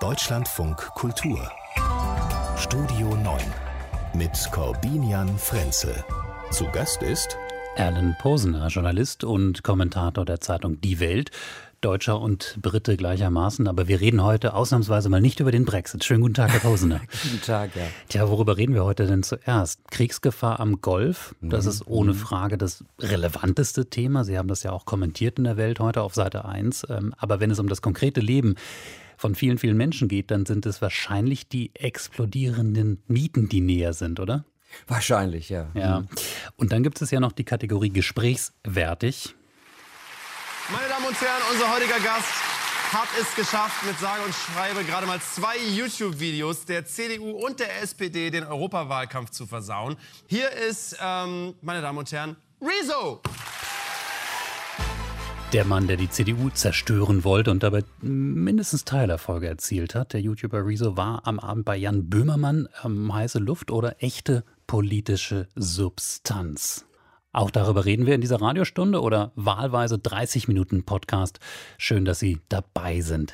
Deutschlandfunk Kultur Studio 9 mit Corbinian Frenzel. Zu Gast ist Alan Posener, Journalist und Kommentator der Zeitung Die Welt. Deutscher und Brite gleichermaßen, aber wir reden heute ausnahmsweise mal nicht über den Brexit. Schönen guten Tag, Herr Posener. Guten Tag, ja. Tja, worüber reden wir heute denn zuerst? Kriegsgefahr am Golf, das ist ohne Frage das relevanteste Thema. Sie haben das ja auch kommentiert in der Welt heute auf Seite 1. Aber wenn es um das konkrete Leben von vielen, vielen Menschen geht, dann sind es wahrscheinlich die explodierenden Mieten, die näher sind, oder? Wahrscheinlich, ja. Ja. Und dann gibt es ja noch die Kategorie gesprächswertig. Meine Damen und Herren, unser heutiger Gast hat es geschafft, mit sage und schreibe gerade mal 2 YouTube-Videos der CDU und der SPD den Europawahlkampf zu versauen. Hier ist, meine Damen und Herren, Rezo! Der Mann, der die CDU zerstören wollte und dabei mindestens Teilerfolge erzielt hat. Der YouTuber Rezo war am Abend bei Jan Böhmermann. Heiße Luft oder echte politische Substanz? Auch darüber reden wir in dieser Radiostunde oder wahlweise 30 Minuten Podcast. Schön, dass Sie dabei sind.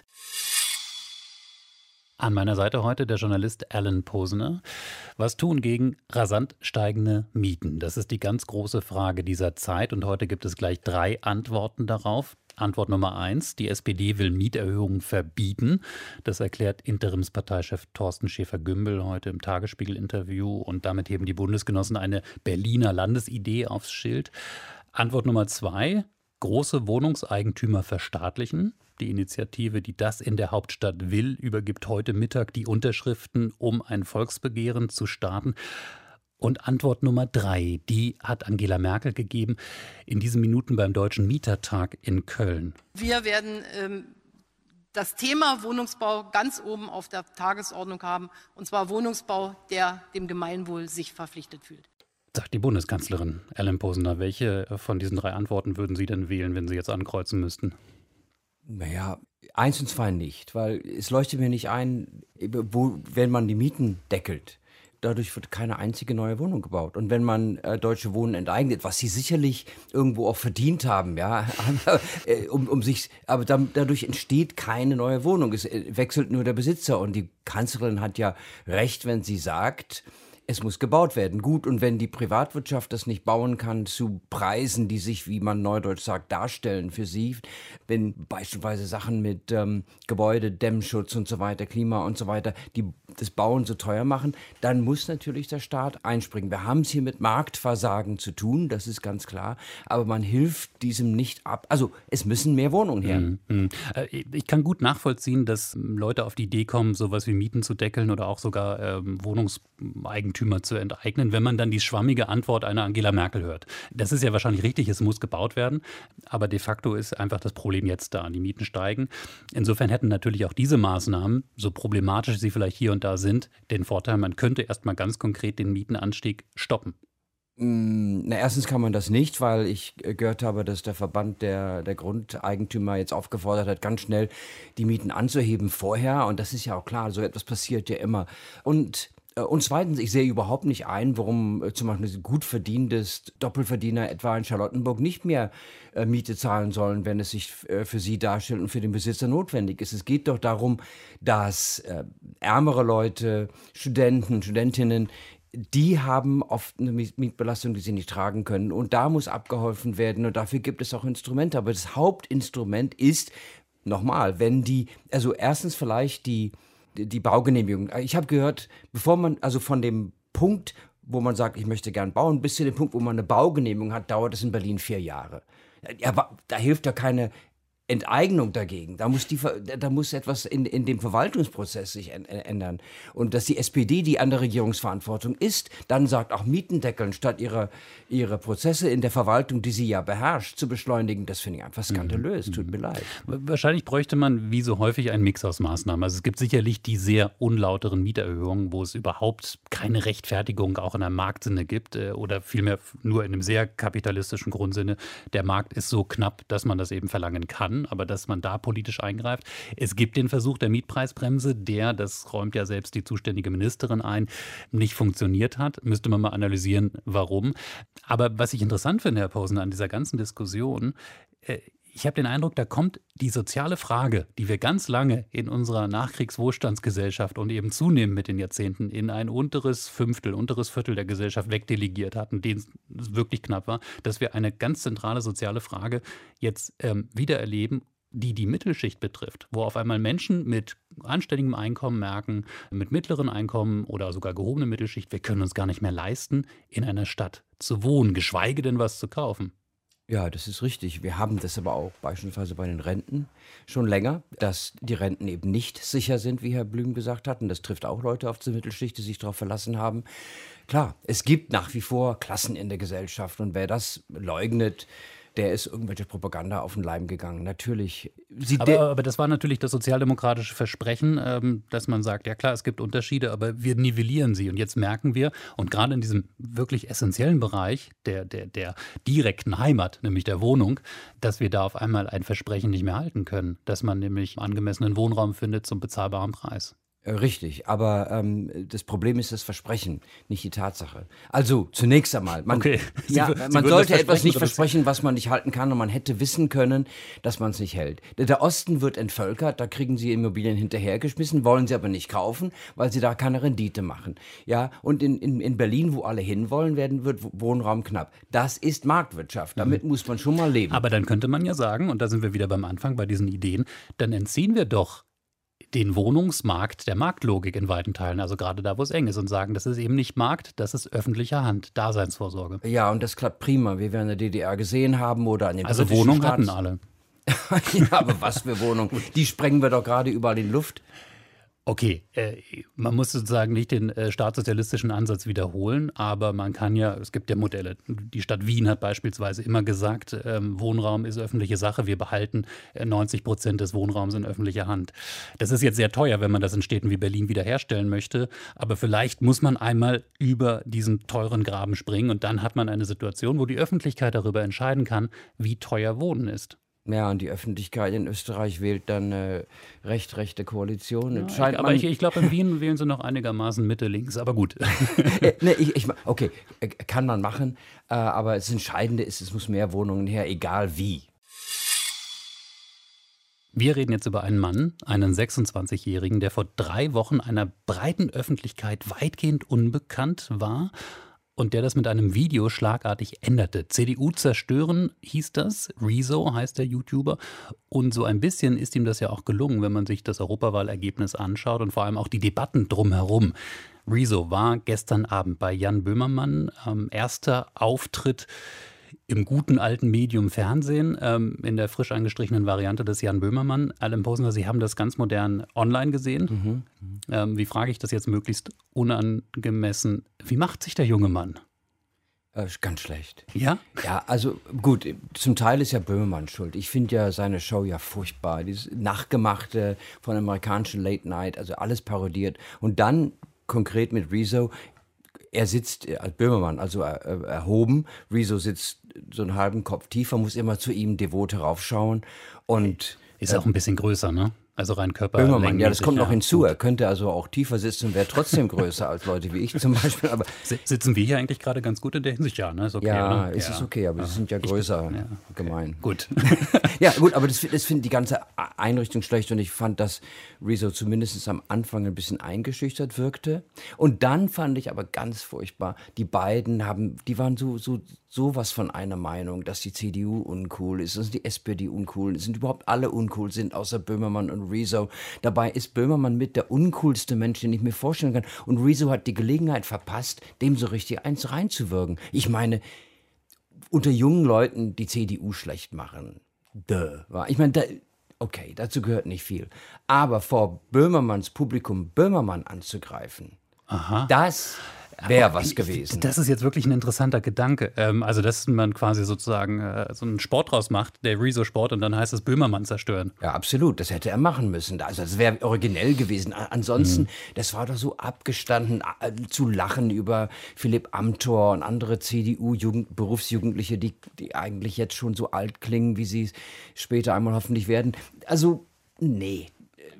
An meiner Seite heute der Journalist Alan Posener. Was tun gegen rasant steigende Mieten? Das ist die ganz große Frage dieser Zeit und heute gibt es gleich 3 Antworten darauf. Antwort Nummer 1, die SPD will Mieterhöhungen verbieten. Das erklärt Interimsparteichef Thorsten Schäfer-Gümbel heute im Tagesspiegel-Interview. Und damit heben die Bundesgenossen eine Berliner Landesidee aufs Schild. Antwort Nummer 2, große Wohnungseigentümer verstaatlichen. Die Initiative, die das in der Hauptstadt will, übergibt heute Mittag die Unterschriften, um ein Volksbegehren zu starten. Und Antwort Nummer 3, die hat Angela Merkel gegeben in diesen Minuten beim Deutschen Mietertag in Köln. Wir werden das Thema Wohnungsbau ganz oben auf der Tagesordnung haben, und zwar Wohnungsbau, der dem Gemeinwohl sich verpflichtet fühlt. Sagt die Bundeskanzlerin. Alan Posener, welche von diesen 3 Antworten würden Sie denn wählen, wenn Sie jetzt ankreuzen müssten? Naja, 1 und 2 nicht, weil es leuchtet mir nicht ein, wenn man die Mieten deckelt. Dadurch wird keine einzige neue Wohnung gebaut. Und wenn man Deutsche Wohnen enteignet, was sie sicherlich irgendwo auch verdient haben, ja, aber dadurch entsteht keine neue Wohnung. Es wechselt nur der Besitzer. Und die Kanzlerin hat ja recht, wenn sie sagt, es muss gebaut werden. Gut, und wenn die Privatwirtschaft das nicht bauen kann zu Preisen, die sich, wie man neudeutsch sagt, darstellen für sie, wenn beispielsweise Sachen mit Gebäude, Dämmschutz und so weiter, Klima und so weiter, die das Bauen so teuer machen, dann muss natürlich der Staat einspringen. Wir haben es hier mit Marktversagen zu tun, das ist ganz klar, aber man hilft diesem nicht ab. Also es müssen mehr Wohnungen her. Ich kann gut nachvollziehen, dass Leute auf die Idee kommen, sowas wie Mieten zu deckeln oder auch sogar Wohnungseigentümer zu enteignen, wenn man dann die schwammige Antwort einer Angela Merkel hört. Das ist ja wahrscheinlich richtig, es muss gebaut werden, aber de facto ist einfach das Problem jetzt da, die Mieten steigen. Insofern hätten natürlich auch diese Maßnahmen, so problematisch sie vielleicht hier und da sind, den Vorteil, man könnte erstmal ganz konkret den Mietenanstieg stoppen. Erstens kann man das nicht, weil ich gehört habe, dass der Verband der Grundeigentümer jetzt aufgefordert hat, ganz schnell die Mieten anzuheben vorher. Und das ist ja auch klar, so etwas passiert ja immer. Und zweitens, ich sehe überhaupt nicht ein, warum zum Beispiel ein gut verdienendes Doppelverdiener etwa in Charlottenburg nicht mehr Miete zahlen sollen, wenn es sich für sie darstellt und für den Besitzer notwendig ist. Es geht doch darum, dass ärmere Leute, Studenten, Studentinnen, die haben oft eine Mietbelastung, die sie nicht tragen können. Und da muss abgeholfen werden und dafür gibt es auch Instrumente. Aber das Hauptinstrument ist, nochmal, also erstens vielleicht die Baugenehmigung. Ich habe gehört, bevor man, also von dem Punkt, wo man sagt, ich möchte gern bauen, bis zu dem Punkt, wo man eine Baugenehmigung hat, dauert es in Berlin 4 Jahre. Ja, da hilft ja keine Enteignung dagegen. Da muss etwas in dem Verwaltungsprozess sich ändern. Und dass die SPD, die an der Regierungsverantwortung ist, dann sagt, auch Mieten deckeln, statt ihre Prozesse in der Verwaltung, die sie ja beherrscht, zu beschleunigen, das finde ich einfach skandalös. Tut mir leid. Wahrscheinlich bräuchte man, wie so häufig, einen Mix aus Maßnahmen. Also es gibt sicherlich die sehr unlauteren Mieterhöhungen, wo es überhaupt keine Rechtfertigung auch in einem Marktsinne gibt oder vielmehr nur in einem sehr kapitalistischen Grundsinne. Der Markt ist so knapp, dass man das eben verlangen kann. Aber dass man da politisch eingreift. Es gibt den Versuch der Mietpreisbremse, das räumt ja selbst die zuständige Ministerin ein, nicht funktioniert hat. Müsste man mal analysieren, warum. Aber was ich interessant finde, Herr Posener, an dieser ganzen Diskussion, Ich habe den Eindruck, da kommt die soziale Frage, die wir ganz lange in unserer Nachkriegswohlstandsgesellschaft und eben zunehmend mit den Jahrzehnten in ein unteres Viertel der Gesellschaft wegdelegiert hatten, denen es wirklich knapp war, dass wir eine ganz zentrale soziale Frage jetzt wieder erleben, die Mittelschicht betrifft, wo auf einmal Menschen mit anständigem Einkommen merken, mit mittleren Einkommen oder sogar gehobene Mittelschicht, wir können uns gar nicht mehr leisten, in einer Stadt zu wohnen, geschweige denn was zu kaufen. Ja, das ist richtig. Wir haben das aber auch beispielsweise bei den Renten schon länger, dass die Renten eben nicht sicher sind, wie Herr Blüm gesagt hat. Und das trifft auch Leute auf der Mittelschicht, die sich darauf verlassen haben. Klar, es gibt nach wie vor Klassen in der Gesellschaft. Und wer das leugnet, der ist irgendwelche Propaganda auf den Leim gegangen. Natürlich. Aber das war natürlich das sozialdemokratische Versprechen, dass man sagt, ja klar, es gibt Unterschiede, aber wir nivellieren sie. Und jetzt merken wir, und gerade in diesem wirklich essentiellen Bereich der direkten Heimat, nämlich der Wohnung, dass wir da auf einmal ein Versprechen nicht mehr halten können, dass man nämlich angemessenen Wohnraum findet zum bezahlbaren Preis. Richtig, aber das Problem ist das Versprechen, nicht die Tatsache. Also zunächst einmal, man sollte etwas nicht versprechen, was man nicht halten kann, und man hätte wissen können, dass man es nicht hält. Der Osten wird entvölkert, da kriegen sie Immobilien hinterhergeschmissen, wollen sie aber nicht kaufen, weil sie da keine Rendite machen. Ja, und in Berlin, wo alle hinwollen, wird Wohnraum knapp. Das ist Marktwirtschaft, damit muss man schon mal leben. Aber dann könnte man ja sagen, und da sind wir wieder beim Anfang bei diesen Ideen, dann entziehen wir doch den Wohnungsmarkt der Marktlogik in weiten Teilen, also gerade da, wo es eng ist, und sagen, das ist eben nicht Markt, das ist öffentliche Hand, Daseinsvorsorge. Ja, und das klappt prima, wie wir in der DDR gesehen haben oder an den Also Wohnungen hatten alle. Ja, aber was für Wohnungen? Die sprengen wir doch gerade überall in die Luft. Okay, man muss sozusagen nicht den staatssozialistischen Ansatz wiederholen, aber man kann ja, es gibt ja Modelle. Die Stadt Wien hat beispielsweise immer gesagt, Wohnraum ist öffentliche Sache, wir behalten 90% des Wohnraums in öffentlicher Hand. Das ist jetzt sehr teuer, wenn man das in Städten wie Berlin wiederherstellen möchte, aber vielleicht muss man einmal über diesen teuren Graben springen und dann hat man eine Situation, wo die Öffentlichkeit darüber entscheiden kann, wie teuer Wohnen ist. Ja, und die Öffentlichkeit in Österreich wählt dann rechte Koalition. Ja, aber ich glaube, in Wien wählen sie noch einigermaßen Mitte-links, aber gut. Okay, kann man machen, aber das Entscheidende ist, es muss mehr Wohnungen her, egal wie. Wir reden jetzt über einen Mann, einen 26-Jährigen, der vor 3 Wochen einer breiten Öffentlichkeit weitgehend unbekannt war und der das mit einem Video schlagartig änderte. CDU zerstören hieß das, Rezo heißt der YouTuber. Und so ein bisschen ist ihm das ja auch gelungen, wenn man sich das Europawahlergebnis anschaut und vor allem auch die Debatten drumherum. Rezo war gestern Abend bei Jan Böhmermann, erster Auftritt im guten alten Medium Fernsehen, in der frisch angestrichenen Variante des Jan Böhmermann. Alan Posner, Sie haben das ganz modern online gesehen. Wie frage ich das jetzt möglichst unangemessen? Wie macht sich der junge Mann? Ganz schlecht. Ja? Ja, also gut, zum Teil ist ja Böhmermann schuld. Ich finde ja seine Show ja furchtbar. Dieses Nachgemachte von amerikanischen Late Night, also alles parodiert. Und dann konkret mit Rezo, er sitzt als Böhmermann, also erhoben. Rezo sitzt so einen halben Kopf tiefer, muss immer zu ihm devot heraufschauen. Und ist auch ein bisschen größer, ne? Also rein körperlich. Böhmermann, ja, das kommt noch hinzu. Er könnte also auch tiefer sitzen und wäre trotzdem größer als Leute wie ich zum Beispiel. Aber sitzen wir hier eigentlich gerade ganz gut in der Hinsicht? Ja, ne? Ist okay, ja, oder? Es ist okay, aber sie sind ja größer. Okay. Gemein. Gut. Ja, gut, aber das finde die ganze Einrichtung schlecht und ich fand, dass Rezo zumindest am Anfang ein bisschen eingeschüchtert wirkte. Und dann fand ich aber ganz furchtbar, die beiden waren sowas von einer Meinung, dass die CDU uncool ist, dass die SPD uncool ist, sind überhaupt alle uncool sind, außer Böhmermann und Rezo. Dabei ist Böhmermann mit der uncoolste Mensch, den ich mir vorstellen kann. Und Rezo hat die Gelegenheit verpasst, dem so richtig eins reinzuwirken. Ich meine, unter jungen Leuten die CDU schlecht machen. Ich meine, okay, dazu gehört nicht viel. Aber vor Böhmermanns Publikum Böhmermann anzugreifen, das wäre was gewesen. Das ist jetzt wirklich ein interessanter Gedanke. Also, dass man quasi sozusagen so einen Sport draus macht, der Rezo-Sport, und dann heißt es Böhmermann zerstören. Ja, absolut. Das hätte er machen müssen. Also, das wäre originell gewesen. Ansonsten, das war doch so abgestanden, zu lachen über Philipp Amthor und andere CDU-Berufsjugendliche, die eigentlich jetzt schon so alt klingen, wie sie später einmal hoffentlich werden. Also, nee.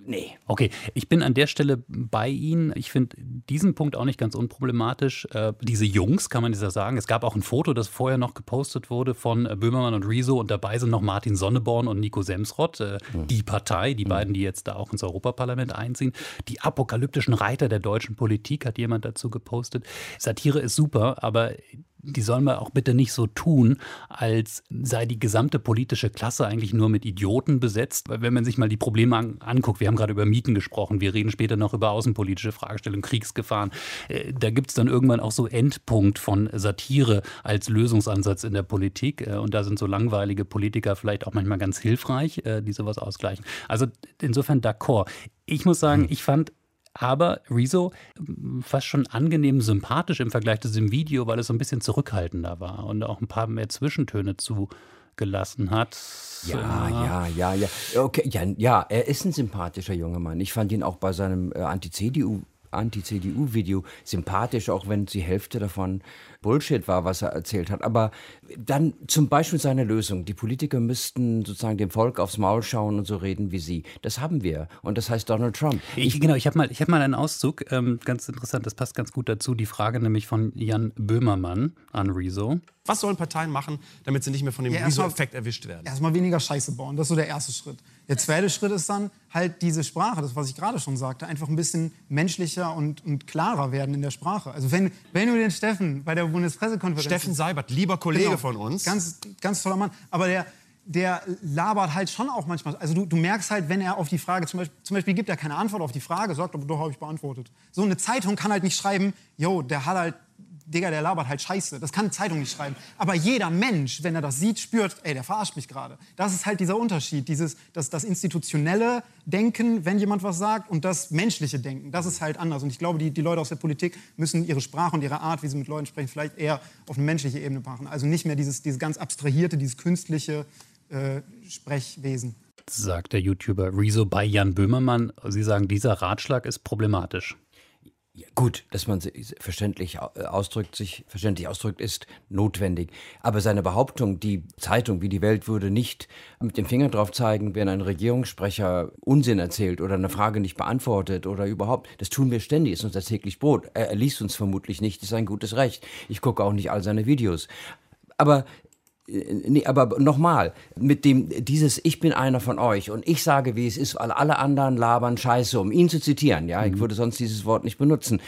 Nee. Okay, ich bin an der Stelle bei Ihnen. Ich finde diesen Punkt auch nicht ganz unproblematisch. Diese Jungs, kann man das ja sagen. Es gab auch ein Foto, das vorher noch gepostet wurde von Böhmermann und Rezo und dabei sind noch Martin Sonneborn und Nico Semsrott, die Partei, die beiden, die jetzt da auch ins Europaparlament einziehen. Die apokalyptischen Reiter der deutschen Politik, hat jemand dazu gepostet. Satire ist super, aber die sollen wir auch bitte nicht so tun, als sei die gesamte politische Klasse eigentlich nur mit Idioten besetzt. Weil wenn man sich mal die Probleme anguckt, wir haben gerade über Mieten gesprochen, wir reden später noch über außenpolitische Fragestellungen, Kriegsgefahren. Da gibt es dann irgendwann auch so Endpunkt von Satire als Lösungsansatz in der Politik. Und da sind so langweilige Politiker vielleicht auch manchmal ganz hilfreich, die sowas ausgleichen. Also insofern d'accord. Ich muss sagen, ich fand aber Rezo fast schon angenehm sympathisch im Vergleich zu diesem Video, weil es so ein bisschen zurückhaltender war und auch ein paar mehr Zwischentöne zugelassen hat. Ja. Okay, ja, er ist ein sympathischer junger Mann. Ich fand ihn auch bei seinem Anti-CDU-Video sympathisch, auch wenn die Hälfte davon Bullshit war, was er erzählt hat. Aber dann zum Beispiel seine Lösung. Die Politiker müssten sozusagen dem Volk aufs Maul schauen und so reden wie sie. Das haben wir. Und das heißt Donald Trump. Ich habe mal einen Auszug, ganz interessant, das passt ganz gut dazu. Die Frage nämlich von Jan Böhmermann an Rezo. Was sollen Parteien machen, damit sie nicht mehr von dem Rezo-Effekt erwischt werden? Erstmal weniger Scheiße bauen, das ist so der erste Schritt. Der zweite Schritt ist dann halt diese Sprache, das, was ich gerade schon sagte, einfach ein bisschen menschlicher und klarer werden in der Sprache. Also wenn du den Steffen bei der Bundespressekonferenz... Steffen Seibert, lieber Kollege von uns. Ganz toller Mann, aber der labert halt schon auch manchmal. Also du merkst halt, wenn er auf die Frage, zum Beispiel gibt er keine Antwort auf die Frage, sagt aber, doch, habe ich beantwortet. So eine Zeitung kann halt nicht schreiben, der labert halt Scheiße. Das kann eine Zeitung nicht schreiben. Aber jeder Mensch, wenn er das sieht, spürt, der verarscht mich gerade. Das ist halt dieser Unterschied. Das institutionelle Denken, wenn jemand was sagt, und das menschliche Denken. Das ist halt anders. Und ich glaube, die Leute aus der Politik müssen ihre Sprache und ihre Art, wie sie mit Leuten sprechen, vielleicht eher auf eine menschliche Ebene machen. Also nicht mehr dieses ganz abstrahierte, dieses künstliche Sprechwesen. Sagt der YouTuber Rezo bei Jan Böhmermann. Sie sagen, dieser Ratschlag ist problematisch. Ja, gut, dass man sich verständlich ausdrückt, ist notwendig. Aber seine Behauptung, die Zeitung wie die Welt würde nicht mit dem Finger drauf zeigen, wenn ein Regierungssprecher Unsinn erzählt oder eine Frage nicht beantwortet oder überhaupt, das tun wir ständig, ist unser täglich Brot. Er liest uns vermutlich nicht, ist ein gutes Recht. Ich gucke auch nicht all seine Videos. Aber nochmal, mit dieses Ich bin einer von euch und ich sage, wie es ist, weil alle anderen labern Scheiße, um ihn zu zitieren. Ja, ich würde sonst dieses Wort nicht benutzen.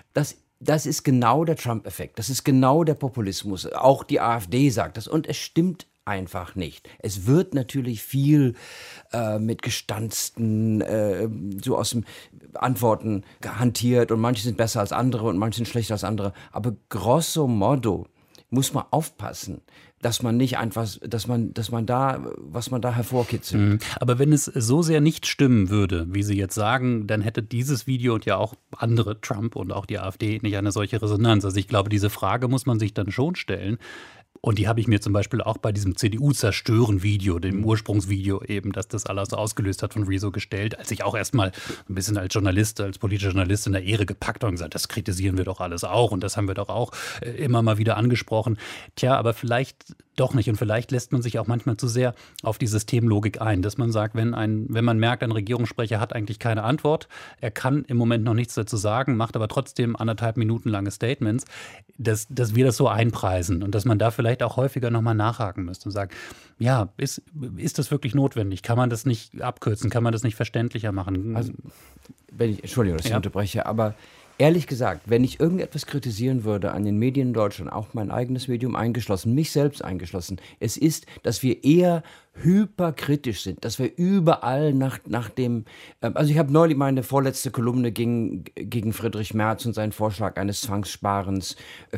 Das ist genau der Trump-Effekt. Das ist genau der Populismus. Auch die AfD sagt das und es stimmt einfach nicht. Es wird natürlich viel mit gestanzten, so aus dem Antworten hantiert und manche sind besser als andere und manche sind schlechter als andere. Aber grosso modo muss man aufpassen, dass man nicht einfach, was man da hervorkitzelt. Aber wenn es so sehr nicht stimmen würde, wie Sie jetzt sagen, dann hätte dieses Video und ja auch andere, Trump und auch die AfD, nicht eine solche Resonanz. Also ich glaube, diese Frage muss man sich dann schon stellen. Und die habe ich mir zum Beispiel auch bei diesem CDU-Zerstören-Video, dem Ursprungsvideo eben, dass das alles ausgelöst hat, von Rezo gestellt, als ich auch erstmal ein bisschen als Journalist, als politischer Journalist in der Ehre gepackt habe und gesagt, das kritisieren wir doch alles auch und das haben wir doch auch immer mal wieder angesprochen. Tja, aber vielleicht doch nicht und vielleicht lässt man sich auch manchmal zu sehr auf die Systemlogik ein, dass man sagt, wenn man merkt, ein Regierungssprecher hat eigentlich keine Antwort, er kann im Moment noch nichts dazu sagen, macht aber trotzdem 1,5 Minuten lange Statements, dass wir das so einpreisen und dass man da vielleicht auch häufiger nochmal nachhaken müsste und sagen, ja, ist das wirklich notwendig? Kann man das nicht abkürzen? Kann man das nicht verständlicher machen? Also, Entschuldigung, dass ich unterbreche, aber ehrlich gesagt, wenn ich irgendetwas kritisieren würde an den Medien in Deutschland, auch mein eigenes Medium eingeschlossen, mich selbst eingeschlossen, es ist, dass wir eher hyperkritisch sind, dass wir überall nach dem, also ich habe neulich meine vorletzte Kolumne gegen Friedrich Merz und seinen Vorschlag eines Zwangssparens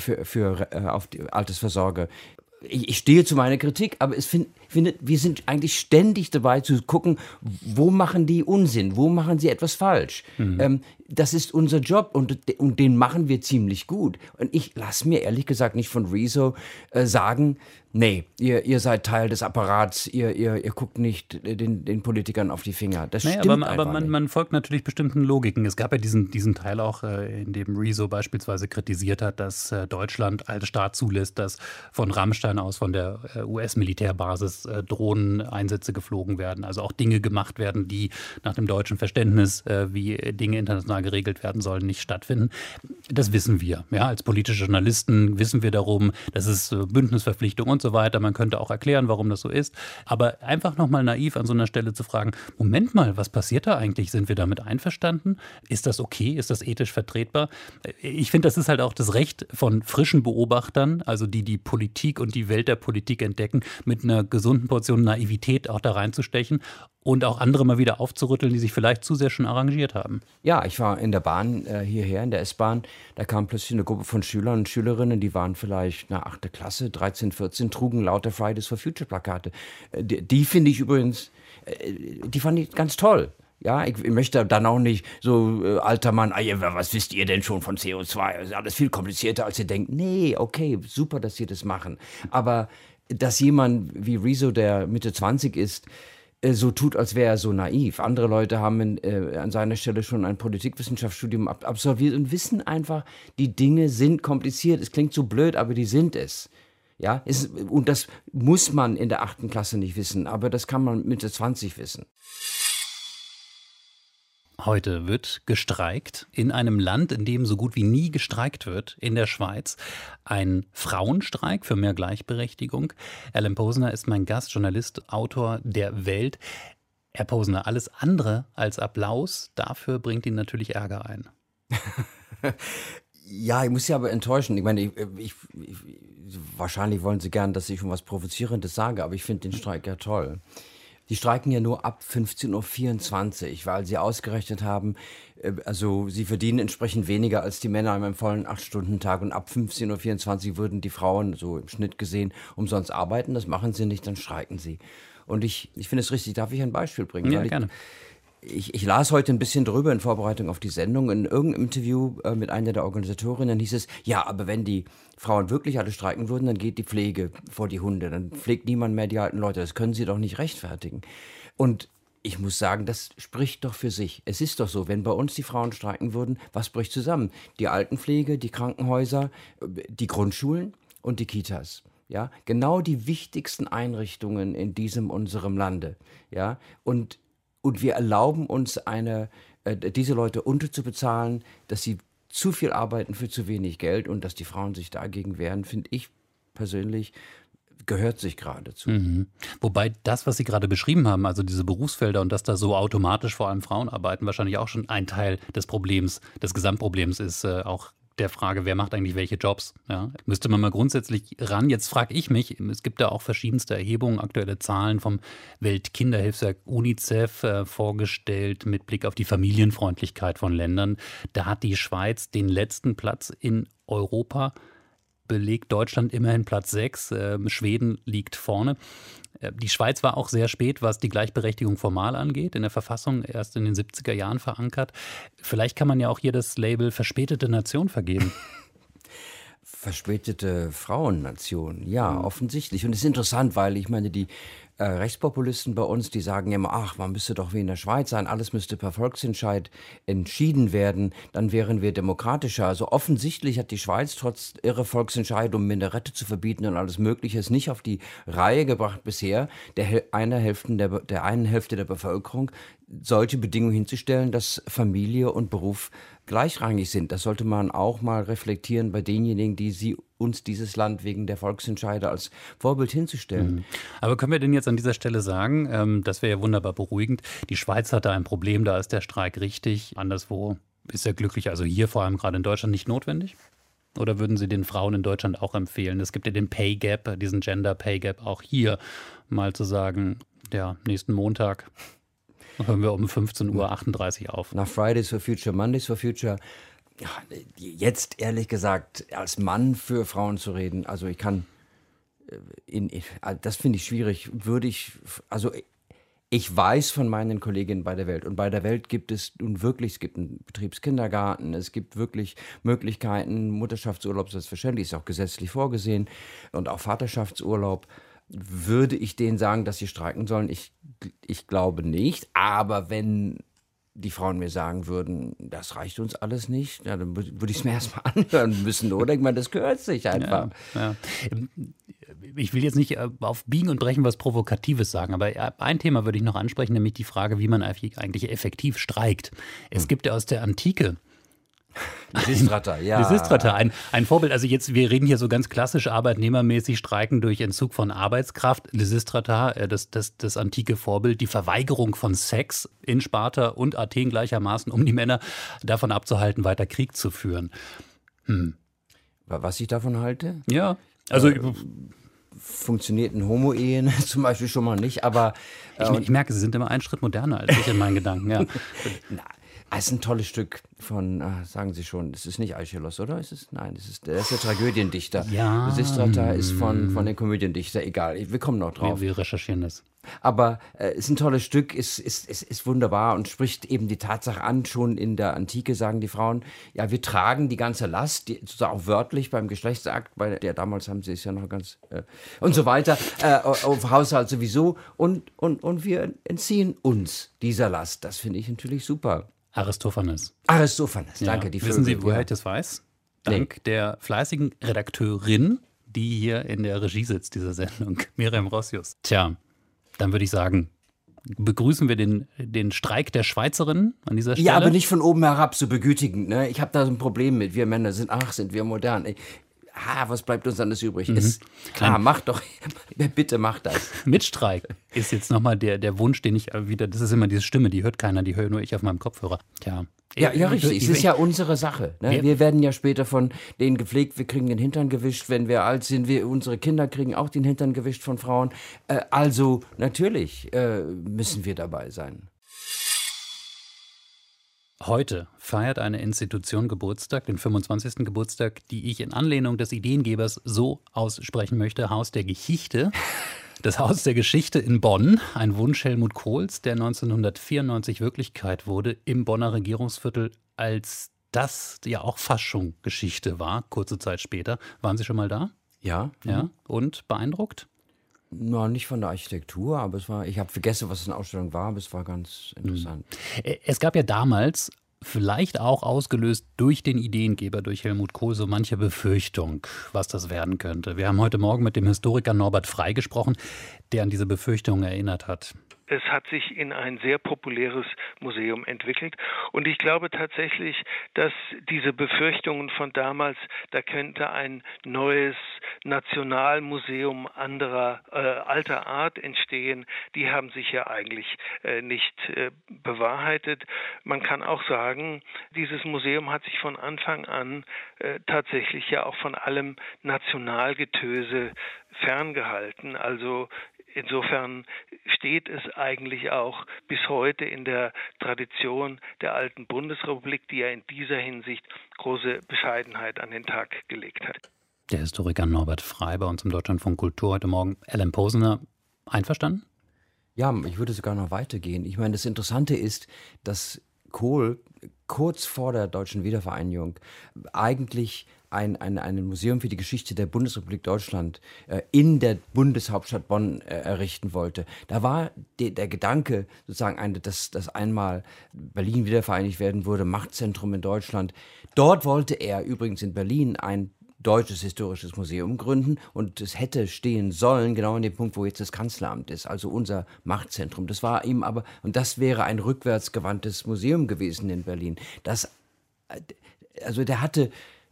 auf die Altersvorsorge. Ich stehe zu meiner Kritik, aber wir sind eigentlich ständig dabei zu gucken, wo machen die Unsinn, wo machen sie etwas falsch. Das ist unser Job und den machen wir ziemlich gut. Und ich lasse mir ehrlich gesagt nicht von Rezo sagen, nee, ihr seid Teil des Apparats, ihr guckt nicht den Politikern auf die Finger. Das stimmt aber man folgt natürlich bestimmten Logiken. Es gab ja diesen Teil auch, in dem Rezo beispielsweise kritisiert hat, dass Deutschland als Staat zulässt, dass von Rammstein aus, von der US-Militärbasis dass Drohneneinsätze geflogen werden, also auch Dinge gemacht werden, die nach dem deutschen Verständnis, wie Dinge international geregelt werden sollen, nicht stattfinden. Das wissen wir. Ja, als politische Journalisten wissen wir darum, das ist Bündnisverpflichtung und so weiter. Man könnte auch erklären, warum das so ist. Aber einfach nochmal naiv an so einer Stelle zu fragen, Moment mal, was passiert da eigentlich? Sind wir damit einverstanden? Ist das okay? Ist das ethisch vertretbar? Ich finde, das ist halt auch das Recht von frischen Beobachtern, also die Politik und die Welt der Politik entdecken, mit einer gesunden Portion Naivität auch da reinzustechen und auch andere mal wieder aufzurütteln, die sich vielleicht zu sehr schon arrangiert haben. Ja, ich war in der Bahn hierher, in der S-Bahn. Da kam plötzlich eine Gruppe von Schülern und Schülerinnen, die waren vielleicht 8. Klasse, 13, 14, trugen lauter Fridays for Future Plakate. Die finde ich übrigens, die fand ich ganz toll. Ja, ich möchte dann auch nicht so, alter Mann, was wisst ihr denn schon von CO2? Das ist alles viel komplizierter, als ihr denkt. Nee, okay, super, dass sie das machen. Aber dass jemand wie Rezo, der Mitte 20 ist, so tut, als wäre er so naiv. Andere Leute haben an seiner Stelle schon ein Politikwissenschaftsstudium absolviert und wissen einfach, die Dinge sind kompliziert. Es klingt so blöd, aber die sind es. Ja, und das muss man in der 8. Klasse nicht wissen, aber das kann man Mitte 20 wissen. Heute wird gestreikt in einem Land, in dem so gut wie nie gestreikt wird, in der Schweiz. Ein Frauenstreik für mehr Gleichberechtigung. Alan Posner ist mein Gast, Journalist, Autor der Welt. Herr Posner, alles andere als Applaus, dafür bringt Ihnen natürlich Ärger ein. Ja, ich muss Sie aber enttäuschen. Ich meine, wahrscheinlich wollen Sie gern, dass ich schon was Provozierendes sage, aber ich finde den Streik ja toll. Die streiken ja nur ab 15.24 Uhr, weil sie ausgerechnet haben, also sie verdienen entsprechend weniger als die Männer an einem vollen 8-Stunden-Tag und ab 15.24 Uhr würden die Frauen, so im Schnitt gesehen, umsonst arbeiten. Das machen sie nicht, dann streiken sie. Und ich finde es richtig, darf ich ein Beispiel bringen? Ja, gerne. Ich las heute ein bisschen drüber in Vorbereitung auf die Sendung. In irgendeinem Interview mit einer der Organisatorinnen hieß es, ja, aber wenn die Frauen wirklich alle streiken würden, dann geht die Pflege vor die Hunde. Dann pflegt niemand mehr die alten Leute. Das können sie doch nicht rechtfertigen. Und ich muss sagen, das spricht doch für sich. Es ist doch so, wenn bei uns die Frauen streiken würden, was bricht zusammen? Die Altenpflege, die Krankenhäuser, die Grundschulen und die Kitas. Ja, genau die wichtigsten Einrichtungen in unserem Lande. Ja, und wir erlauben uns diese Leute unterzubezahlen, dass sie zu viel arbeiten für zu wenig Geld und dass die Frauen sich dagegen wehren, finde ich persönlich, gehört sich geradezu. Mhm. Wobei das, was Sie gerade beschrieben haben, also diese Berufsfelder und dass da so automatisch vor allem Frauen arbeiten, wahrscheinlich auch schon ein Teil des Problems, des Gesamtproblems ist, auch der Frage, wer macht eigentlich welche Jobs? Ja, müsste man mal grundsätzlich ran. Jetzt frage ich mich, es gibt da auch verschiedenste Erhebungen, aktuelle Zahlen vom Weltkinderhilfswerk UNICEF vorgestellt mit Blick auf die Familienfreundlichkeit von Ländern. Da hat die Schweiz den letzten Platz in Europa, belegt Deutschland immerhin Platz 6, Schweden liegt vorne. Die Schweiz war auch sehr spät, was die Gleichberechtigung formal angeht, in der Verfassung erst in den 70er Jahren verankert. Vielleicht kann man ja auch hier das Label verspätete Nation vergeben. Verspätete Frauennation, ja, offensichtlich. Und es ist interessant, weil ich meine, die Rechtspopulisten bei uns, die sagen immer, ach, man müsste doch wie in der Schweiz sein, alles müsste per Volksentscheid entschieden werden, dann wären wir demokratischer. Also offensichtlich hat die Schweiz trotz ihrer Volksentscheid, um Minarette zu verbieten und alles Mögliche, es nicht auf die Reihe gebracht bisher, der einen Hälfte der Bevölkerung solche Bedingungen hinzustellen, dass Familie und Beruf gleichrangig sind. Das sollte man auch mal reflektieren bei denjenigen, die uns dieses Land wegen der Volksentscheide als Vorbild hinzustellen. Aber können wir denn jetzt an dieser Stelle sagen, das wäre ja wunderbar beruhigend, die Schweiz hat da ein Problem, da ist der Streik richtig, anderswo ist er glücklich, also hier vor allem gerade in Deutschland nicht notwendig? Oder würden Sie den Frauen in Deutschland auch empfehlen? Es gibt ja den Pay Gap, diesen Gender Pay Gap auch hier, mal zu sagen, ja, nächsten Montag hören wir um 15.38 Uhr auf. Nach Fridays for Future, Mondays for Future. Jetzt ehrlich gesagt, als Mann für Frauen zu reden, also ich kann, das finde ich schwierig, ich weiß von meinen Kolleginnen bei der Welt und bei der Welt gibt es nun wirklich, es gibt einen Betriebskindergarten, es gibt wirklich Möglichkeiten, Mutterschaftsurlaub selbstverständlich, ist auch gesetzlich vorgesehen und auch Vaterschaftsurlaub. Würde ich denen sagen, dass sie streiken sollen? Ich glaube nicht. Aber wenn die Frauen mir sagen würden, das reicht uns alles nicht, ja, dann würde ich es mir erstmal anhören müssen, oder? Ich meine, das gehört sich einfach. Ja. Ich will jetzt nicht auf Biegen und Brechen was Provokatives sagen, aber ein Thema würde ich noch ansprechen, nämlich die Frage, wie man eigentlich effektiv streikt. Es gibt ja aus der Antike Lysistrata, ja. Lysistrata, ein Vorbild. Also jetzt, wir reden hier so ganz klassisch arbeitnehmermäßig, Streiken durch Entzug von Arbeitskraft. Lysistrata, das antike Vorbild, die Verweigerung von Sex in Sparta und Athen gleichermaßen, um die Männer davon abzuhalten, weiter Krieg zu führen. Was ich davon halte? Ja, also funktionierten Homo-Ehen zum Beispiel schon mal nicht, aber ich merke, Sie sind immer einen Schritt moderner als ich in meinen Gedanken. Ja. Es ist ein tolles Stück von, sagen Sie schon, es ist nicht Aeschylus, oder? Nein, der ist der Tragödiendichter. Ja. Lysistrata ist von den Komödiendichter, egal, wir kommen noch drauf. Wir recherchieren das. Aber es ist ein tolles Stück, ist wunderbar und spricht eben die Tatsache an, schon in der Antike sagen die Frauen, ja, wir tragen die ganze Last, sozusagen auch wörtlich beim Geschlechtsakt, bei der damals haben sie es ja noch ganz, und so weiter, auf Haushalt sowieso und wir entziehen uns dieser Last. Das finde ich natürlich super. Aristophanes, danke. Die Wissen Sie, Vögel, woher ich das weiß? Dank der fleißigen Redakteurin, die hier in der Regie sitzt, dieser Sendung, Miriam Rossius. Tja, dann würde ich sagen, begrüßen wir den Streik der Schweizerinnen an dieser Stelle. Ja, aber nicht von oben herab so begütigend. Ne? Ich habe da so ein Problem mit. Wir Männer sind wir modern. Was bleibt uns anders übrig? Klar, mach doch. Bitte mach das. Mitstreik ist jetzt nochmal der Wunsch, den ich wieder, das ist immer diese Stimme, die hört keiner, die höre nur ich auf meinem Kopfhörer. Tja. Ja, richtig. Es ist ja unsere Sache. Ne? Wir werden ja später von denen gepflegt, wir kriegen den Hintern gewischt, wenn wir alt sind. Unsere Kinder kriegen auch den Hintern gewischt von Frauen. Also natürlich müssen wir dabei sein. Heute feiert eine Institution Geburtstag, den 25. Geburtstag, die ich in Anlehnung des Ideengebers so aussprechen möchte, Haus der Geschichte. Das Haus der Geschichte in Bonn, ein Wunsch Helmut Kohls, der 1994 Wirklichkeit wurde im Bonner Regierungsviertel, als das ja auch fast schon Geschichte war, kurze Zeit später. Waren Sie schon mal da? Ja. Ja. Und beeindruckt? No, nicht von der Architektur, aber ich habe vergessen, was eine Ausstellung war, aber es war ganz interessant. Es gab ja damals, vielleicht auch ausgelöst durch den Ideengeber, durch Helmut Kohl, so manche Befürchtung, was das werden könnte. Wir haben heute Morgen mit dem Historiker Norbert Frey gesprochen, der an diese Befürchtungen erinnert hat. Es hat sich in ein sehr populäres Museum entwickelt. Und ich glaube tatsächlich, dass diese Befürchtungen von damals, da könnte ein neues Nationalmuseum alter Art entstehen, die haben sich ja eigentlich nicht bewahrheitet. Man kann auch sagen, dieses Museum hat sich von Anfang an tatsächlich ja auch von allem Nationalgetöse ferngehalten. Also insofern steht es eigentlich auch bis heute in der Tradition der alten Bundesrepublik, die ja in dieser Hinsicht große Bescheidenheit an den Tag gelegt hat. Der Historiker Norbert Frey bei uns im Deutschlandfunk Kultur heute Morgen. Alan Posener, einverstanden? Ja, ich würde sogar noch weitergehen. Ich meine, das Interessante ist, dass Kohl kurz vor der deutschen Wiedervereinigung eigentlich ein Museum für die Geschichte der Bundesrepublik Deutschland in der Bundeshauptstadt Bonn errichten wollte. Da war der Gedanke, sozusagen, dass einmal Berlin wiedervereinigt werden würde, Machtzentrum in Deutschland. Dort wollte er übrigens in Berlin ein Deutsches Historisches Museum gründen und es hätte stehen sollen, genau an dem Punkt, wo jetzt das Kanzleramt ist, also unser Machtzentrum. Das war ihm aber, und das wäre ein rückwärtsgewandtes Museum gewesen in Berlin. Also der hatte,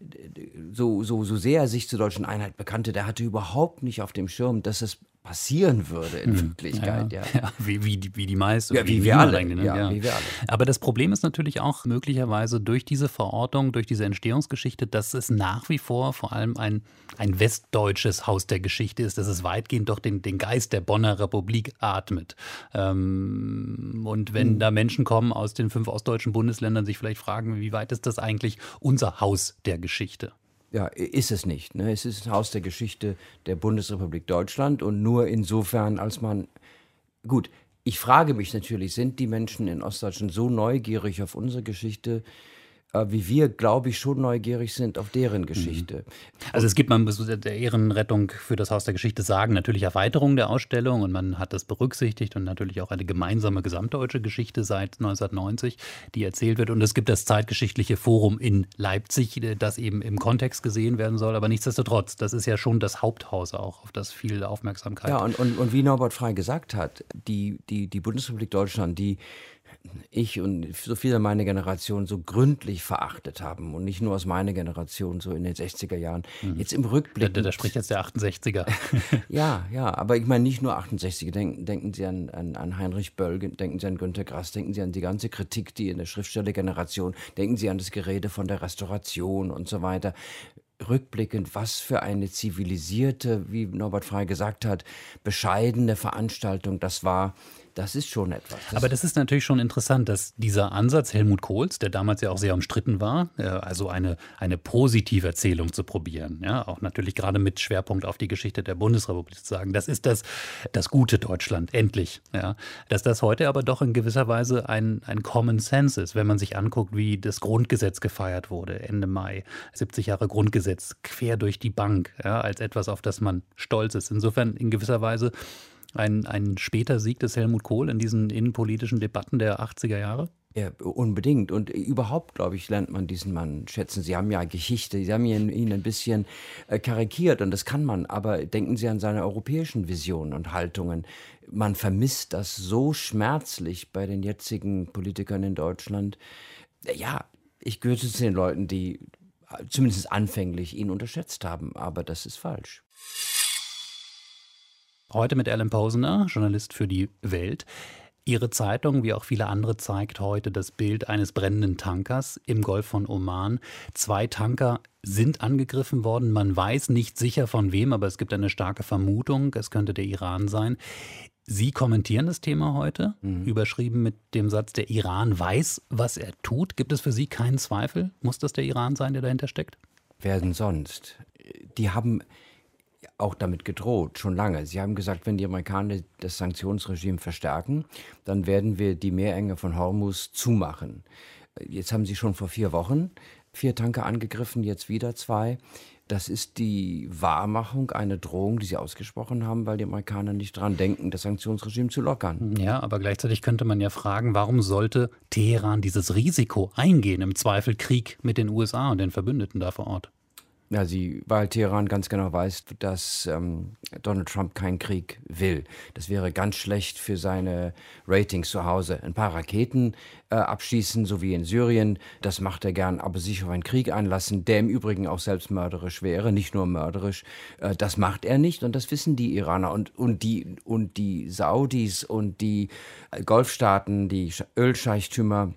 so sehr er sich zur deutschen Einheit bekannte, der hatte überhaupt nicht auf dem Schirm, dass es passieren würde in Wirklichkeit. Ja. Wie die meisten. Ja, wie wir alle. Wie wir alle. Aber das Problem ist natürlich auch möglicherweise durch diese Verortung, durch diese Entstehungsgeschichte, dass es nach wie vor allem ein westdeutsches Haus der Geschichte ist, dass es weitgehend doch den Geist der Bonner Republik atmet. Und wenn da Menschen kommen aus den 5 ostdeutschen Bundesländern, sich vielleicht fragen, wie weit ist das eigentlich unser Haus der Geschichte? Ja, ist es nicht. Ne? Es ist ein Haus der Geschichte der Bundesrepublik Deutschland und nur insofern, als man... Gut, ich frage mich natürlich, sind die Menschen in Ostdeutschland so neugierig auf unsere Geschichte, wie wir, glaube ich, schon neugierig sind auf deren Geschichte. Also es gibt, man muss der Ehrenrettung für das Haus der Geschichte sagen, natürlich Erweiterung der Ausstellung und man hat das berücksichtigt und natürlich auch eine gemeinsame gesamtdeutsche Geschichte seit 1990, die erzählt wird. Und es gibt das Zeitgeschichtliche Forum in Leipzig, das eben im Kontext gesehen werden soll. Aber nichtsdestotrotz, das ist ja schon das Haupthaus auch, auf das viel Aufmerksamkeit. Ja, und wie Norbert Frey gesagt hat, die Bundesrepublik Deutschland, die ich und so viele meiner Generation so gründlich verachtet haben und nicht nur aus meiner Generation, so in den 60er Jahren. Jetzt im Rückblick. Da spricht jetzt der 68er. Ja, aber ich meine nicht nur 68er. Denken Sie an Heinrich Böll, denken Sie an Günter Grass, denken Sie an die ganze Kritik, die in der Schriftstellergeneration, denken Sie an das Gerede von der Restauration und so weiter. Rückblickend, was für eine zivilisierte, wie Norbert Frey gesagt hat, bescheidene Veranstaltung das war. Das ist schon etwas. Aber das ist natürlich schon interessant, dass dieser Ansatz Helmut Kohls, der damals ja auch sehr umstritten war, also eine positive Erzählung zu probieren, ja, auch natürlich gerade mit Schwerpunkt auf die Geschichte der Bundesrepublik zu sagen, das ist das gute Deutschland, endlich. Ja. Dass das heute aber doch in gewisser Weise ein Common Sense ist, wenn man sich anguckt, wie das Grundgesetz gefeiert wurde, Ende Mai, 70 Jahre Grundgesetz, quer durch die Bank, ja, als etwas, auf das man stolz ist. Insofern in gewisser Weise ein später Sieg des Helmut Kohl in diesen innenpolitischen Debatten der 80er Jahre? Ja, unbedingt. Und überhaupt, glaube ich, lernt man diesen Mann schätzen. Sie haben ja Geschichte, Sie haben ihn ein bisschen karikiert und das kann man. Aber denken Sie an seine europäischen Visionen und Haltungen. Man vermisst das so schmerzlich bei den jetzigen Politikern in Deutschland. Ja, ich gehörte zu den Leuten, die zumindest anfänglich ihn unterschätzt haben. Aber das ist falsch. Heute mit Alan Posener, Journalist für die Welt. Ihre Zeitung, wie auch viele andere, zeigt heute das Bild eines brennenden Tankers im Golf von Oman. 2 Tanker sind angegriffen worden. Man weiß nicht sicher von wem, aber es gibt eine starke Vermutung, es könnte der Iran sein. Sie kommentieren das Thema heute, überschrieben mit dem Satz, der Iran weiß, was er tut. Gibt es für Sie keinen Zweifel? Muss das der Iran sein, der dahinter steckt? Wer denn sonst? Die haben auch damit gedroht, schon lange. Sie haben gesagt, wenn die Amerikaner das Sanktionsregime verstärken, dann werden wir die Meerenge von Hormuz zumachen. Jetzt haben sie schon vor 4 Wochen 4 Tanker angegriffen, jetzt wieder 2. Das ist die Wahrmachung einer Drohung, die sie ausgesprochen haben, weil die Amerikaner nicht dran denken, das Sanktionsregime zu lockern. Ja, aber gleichzeitig könnte man ja fragen, warum sollte Teheran dieses Risiko eingehen, im Zweifel Krieg mit den USA und den Verbündeten da vor Ort? Ja, weil Teheran ganz genau weiß, dass Donald Trump keinen Krieg will. Das wäre ganz schlecht für seine Ratings zu Hause. Ein paar Raketen abschießen, so wie in Syrien, das macht er gern, aber sich auf einen Krieg einlassen, der im Übrigen auch selbstmörderisch wäre, nicht nur mörderisch, das macht er nicht und das wissen die Iraner und die Saudis und die Golfstaaten, die Ölscheichtümer,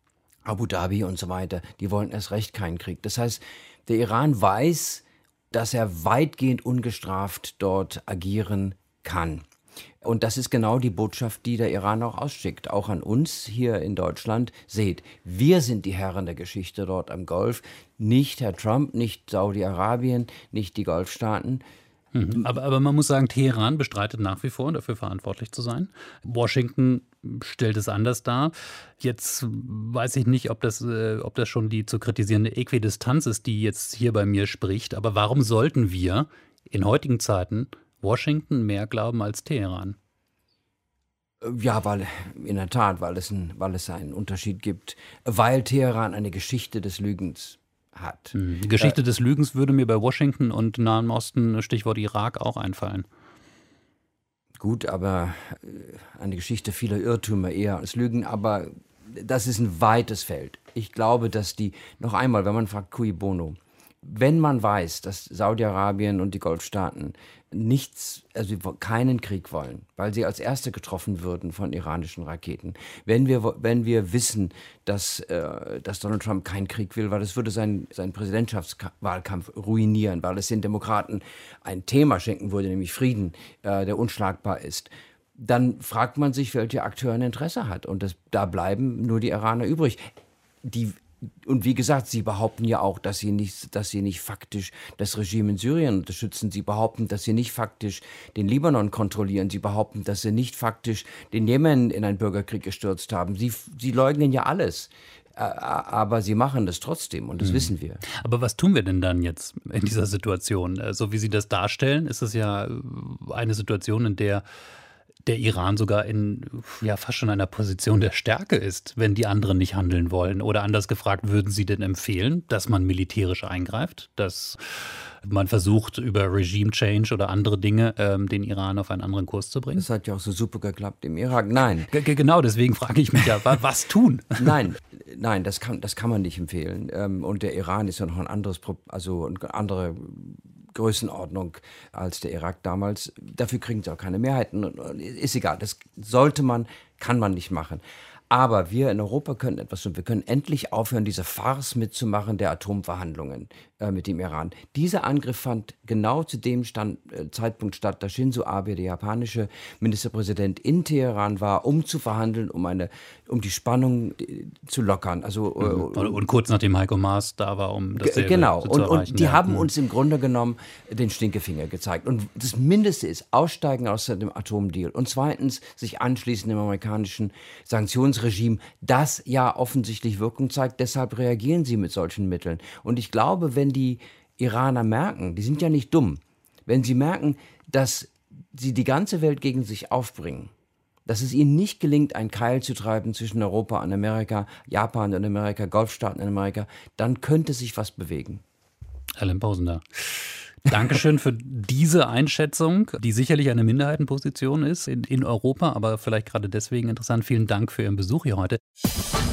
Abu Dhabi und so weiter, die wollen erst recht keinen Krieg. Das heißt, der Iran weiß, dass er weitgehend ungestraft dort agieren kann. Und das ist genau die Botschaft, die der Iran auch ausschickt, auch an uns hier in Deutschland. Seht, wir sind die Herren der Geschichte dort am Golf, nicht Herr Trump, nicht Saudi-Arabien, nicht die Golfstaaten. Aber man muss sagen, Teheran bestreitet nach wie vor, dafür verantwortlich zu sein. Washington stellt es anders dar. Jetzt weiß ich nicht, ob das schon die zu kritisierende Äquidistanz ist, die jetzt hier bei mir spricht. Aber warum sollten wir in heutigen Zeiten Washington mehr glauben als Teheran? Ja, weil es einen Unterschied gibt. Weil Teheran eine Geschichte des Lügens hat. Die Geschichte des Lügens würde mir bei Washington und Nahen Osten, Stichwort Irak, auch einfallen. Gut, aber eine Geschichte vieler Irrtümer eher als Lügen, aber das ist ein weites Feld. Ich glaube, dass noch einmal, wenn man fragt, cui bono, wenn man weiß, dass Saudi-Arabien und die Golfstaaten keinen Krieg wollen, weil sie als Erste getroffen würden von iranischen Raketen, wenn wir wissen, dass Donald Trump keinen Krieg will, weil es würde seinen Präsidentschaftswahlkampf ruinieren, weil es den Demokraten ein Thema schenken würde, nämlich Frieden, der unschlagbar ist, dann fragt man sich, welcher Akteur ein Interesse hat. Und da bleiben nur die Iraner übrig. Und wie gesagt, sie behaupten ja auch, dass sie nicht faktisch das Regime in Syrien unterstützen. Sie behaupten, dass sie nicht faktisch den Libanon kontrollieren. Sie behaupten, dass sie nicht faktisch den Jemen in einen Bürgerkrieg gestürzt haben. Sie leugnen ja alles. Aber sie machen das trotzdem und das wissen wir. Aber was tun wir denn dann jetzt in dieser Situation? So wie Sie das darstellen, ist es ja eine Situation, in der der Iran sogar in fast schon einer Position der Stärke ist, wenn die anderen nicht handeln wollen. Oder anders gefragt, würden Sie denn empfehlen, dass man militärisch eingreift, dass man versucht, über Regime Change oder andere Dinge den Iran auf einen anderen Kurs zu bringen? Das hat ja auch so super geklappt im Irak. Nein. Genau, deswegen frage ich mich ja, was tun? Nein, das kann man nicht empfehlen. Und der Iran ist ja noch eine andere Größenordnung als der Irak damals. Dafür kriegen sie auch keine Mehrheiten. Ist egal, das kann man nicht machen. Aber wir in Europa können etwas tun. Wir können endlich aufhören, diese Farce mitzumachen der Atomverhandlungen mit dem Iran. Dieser Angriff fand genau zu dem Zeitpunkt statt, da Shinzo Abe, der japanische Ministerpräsident, in Teheran war, um zu verhandeln, um die Spannung zu lockern. Und kurz nachdem Heiko Maas da war, um das zu erreichen. Und die haben uns im Grunde genommen den Stinkefinger gezeigt. Und das Mindeste ist Aussteigen aus dem Atomdeal. Und zweitens sich anschließen dem amerikanischen Sanktionsregime, das ja offensichtlich Wirkung zeigt. Deshalb reagieren sie mit solchen Mitteln. Und ich glaube, wenn die Iraner merken, die sind ja nicht dumm, wenn sie merken, dass sie die ganze Welt gegen sich aufbringen, dass es ihnen nicht gelingt, einen Keil zu treiben zwischen Europa und Amerika, Japan und Amerika, Golfstaaten und Amerika, dann könnte sich was bewegen. Alan Posener, Dankeschön für diese Einschätzung, die sicherlich eine Minderheitenposition ist in Europa, aber vielleicht gerade deswegen interessant. Vielen Dank für Ihren Besuch hier heute.